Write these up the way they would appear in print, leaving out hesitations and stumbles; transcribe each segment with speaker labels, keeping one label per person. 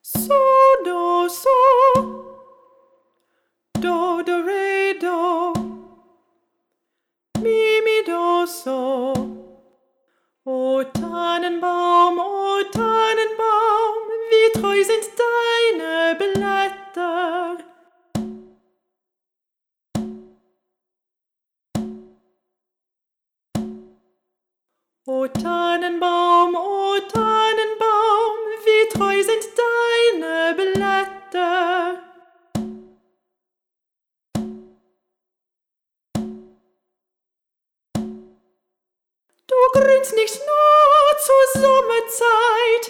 Speaker 1: So, do, so, do, re, do, mi, do, so. O Tannenbaum, wie treu sind deine Blätter. O Tannenbaum, wie treu sind deine Blätter. Du grünst nicht nur zur Sommerzeit,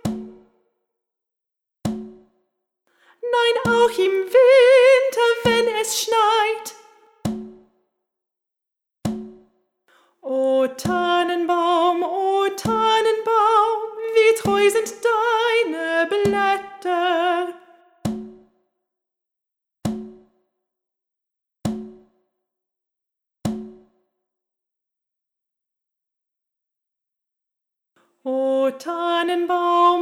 Speaker 1: nein, auch im Winter, wenn es schneit. O Tannenbaum, wie treu sind deine Blätter. O Tannenbaum,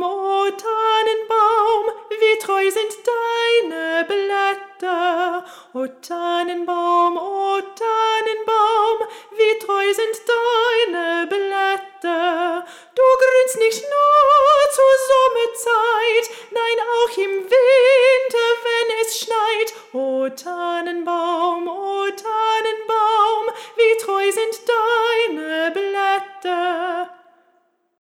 Speaker 1: wie treu sind deine Blätter. O Tannenbaum, wie treu sind deine Blätter. Du grünst nicht nur zur Sommerzeit, nein, auch im Winter, wenn es schneit. O Tannenbaum,